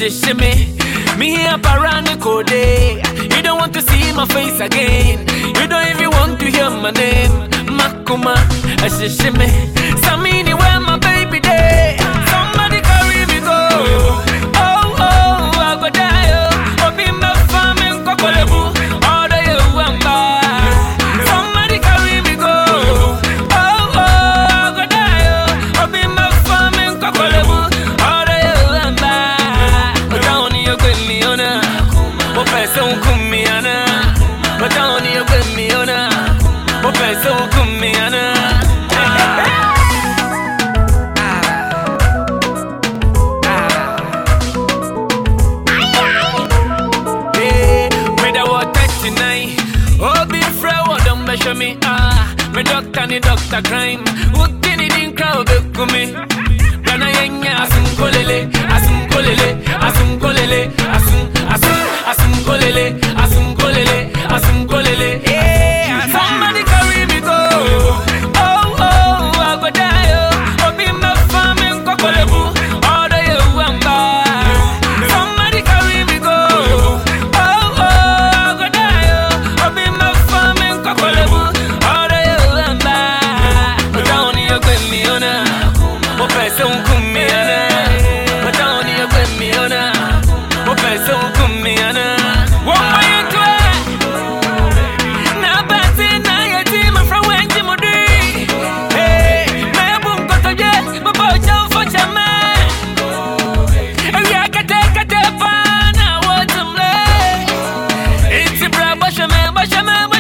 shimmy. Me here around the code. You don't want to see my face again. You don't even want to hear my name. Makuma, a shimmy. Samini, where my baby day. Somebody carry me go. Oh, oh, I go die. Oh, be my farming cocolebu. All the you want by. Somebody carry me go. Oh, oh, I go die. Oh, be my farming cocolebu. All the you want by. But down you with me on a. What person come me on a. But down you with me on a. What person come me on a. Show me my doctor ni doctor crime. Ukini din crowd bekumi. Bana yenya asum kolele, asum kolele, asum kolele, asum kolele, asum kolele, asum kolele. Somebody carry me go. Oh oh, I go die. Oh, be my farming cocolebu. All the you want by. Somebody carry me go. Oh oh, I go die. Oh, be my farming cocolebu. Basha